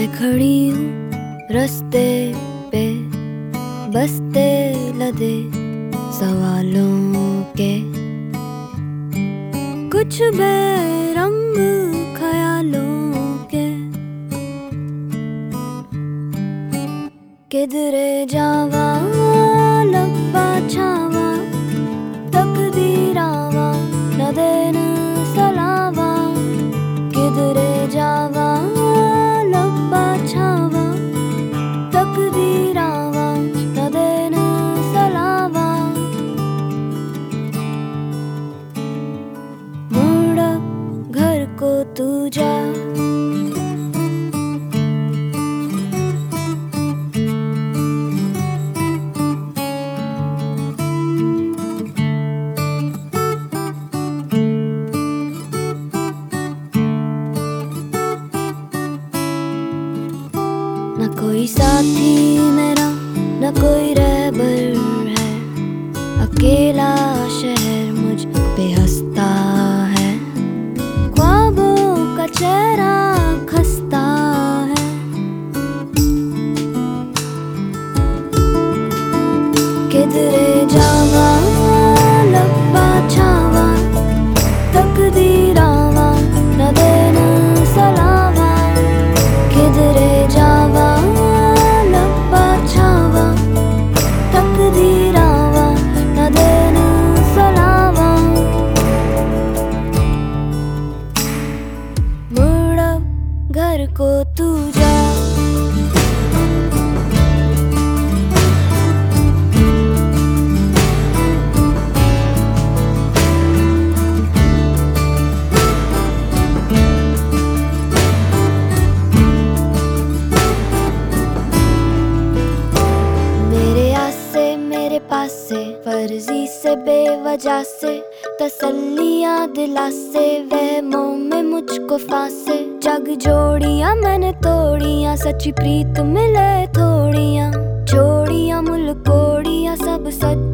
मैं खड़ी हूँ रस्ते पे, बस्ते लदे सवालों के, कुछ बेरंग ख्यालों के। किधरे जावा लब्बा छावा, तकदीरावा न देन सलावा। किधरे जावा लब्बा छावा, तकदीरावा न देन सलावा। मुड़ घर को तू जा, न कोई साथी मेरा, न कोई रहबर है। अकेला शहर मुझ पे हंसता है, ख्वाबों का चेहरा खस्ता है। किधरे जावा लब्बा छावा, तकदीरावा न देन सलावा। किधरे जावा लब्बा छावा, तकदीरावा न देन सलावा। मुड़ घर को तू जा। मेरे पास से फर्जी से बेवजह से तसल्लियां दिलासे, वहमों में मुझको फांसे। जग जोड़ियां मैंने तोड़ियां, सच्ची प्रीत मिले थोड़ियां। जोड़ियां मुल्कोड़ियां सब सच